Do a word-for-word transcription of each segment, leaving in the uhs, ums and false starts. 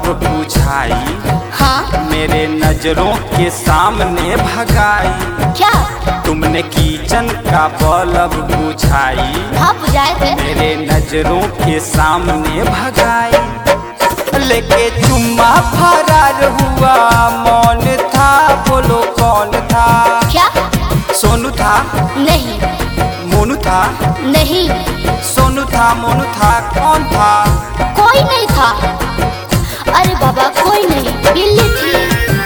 Bulb बुझाई, हाँ मेरे नजरों के सामने भगाई। क्या? तुमने किचन का बल्ब बुझाई, हाँ बुझाए थे। मेरे नजरों के सामने भगाई। लेके चुम्मा फरार हुआ, मौन था, बोलो कौन था? क्या? सोनू था? नहीं। मोनू था? नहीं। सोनू था, मोनू था, कौन था? कोई नहीं था। अरे बाबा कोई नहीं, बिल्ली थी।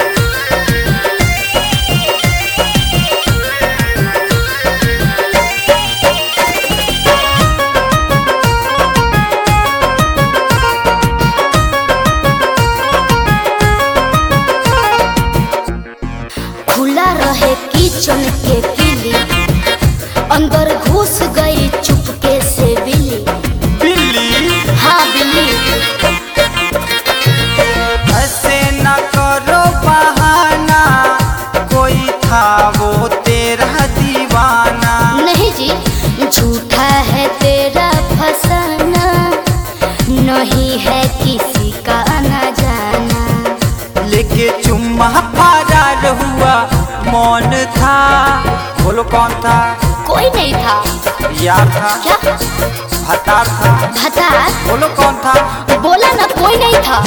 खुला रहे किचन के किली, अंदर घुस गई चुपके से बिल्ली। बिल्ली? हाँ बिल्ली। ऐसे न करो बहाना, कोई था वो तेरा दीवाना। नहीं जी, झूठा है तेरा फसाना, नहीं है किसी का आना जाना। लेके चुम्मा फरार हुआ, मौन था, बोलो कौन था? कोई नहीं था। यार था? क्या? भतार था? भतार? बोलो कौन था? बोला ना कोई नहीं था।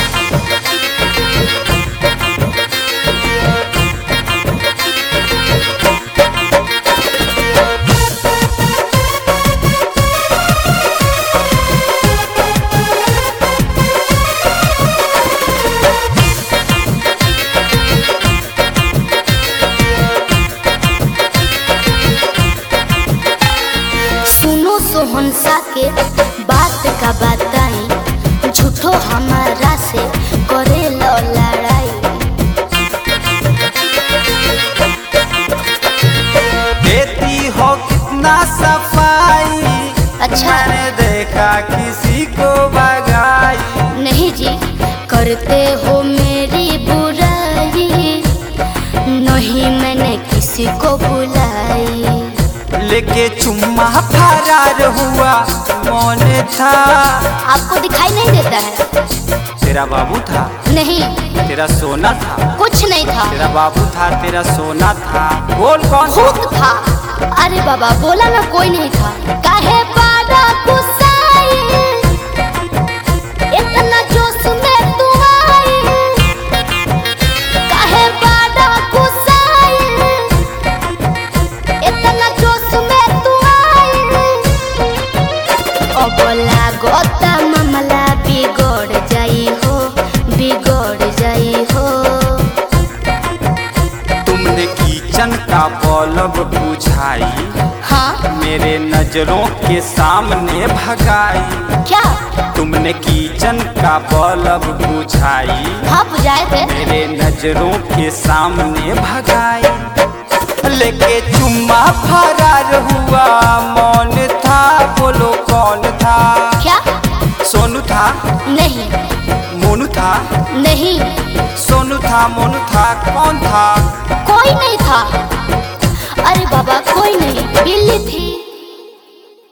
सुनो सोहन सा के बात का बताई, झूठो हमारा से करे लो लड़ाई। देती हो कितना सफाई, अच्छा। मैंने देखा किसी को भगाई। नहीं जी, करते हो मेरी बुराई, नहीं मैंने किसी को बुलाई। लेके चुम्मा फरार हुआ, मौन था। आपको दिखाई नहीं देता है? तेरा बाबू था? नहीं। तेरा सोना था? कुछ नहीं था। तेरा बाबू था, तेरा सोना था, बोल कौन था? भूत था। अरे बाबा बोला ना कोई नहीं था। काहे बाड़ा गुस्साई, इतना जोश में तू आई। काहे बाड़ा गुस्साई, इतना जोश में तू आई। ओ बोला गोता मामला बिगड़ जाई हो, बिगड़ जाई हो। तुमने किचन का बल्ब बुझाई, हाँ मेरे नजरों के सामने भगाई। क्या? तुमने किचन का बल्ब बुझाई, हाँ बुझाए थे। मेरे नजरों के सामने भगाई। लेके चुम्मा फरार हुआ, मौन था, बोलो कौन था? क्या? सोनू था? नहीं। मोनू था? नहीं। सोनू था, मोनू था, कौन था? कोई नहीं था। अरे बाबा कोई नहीं, बिल्ली थी।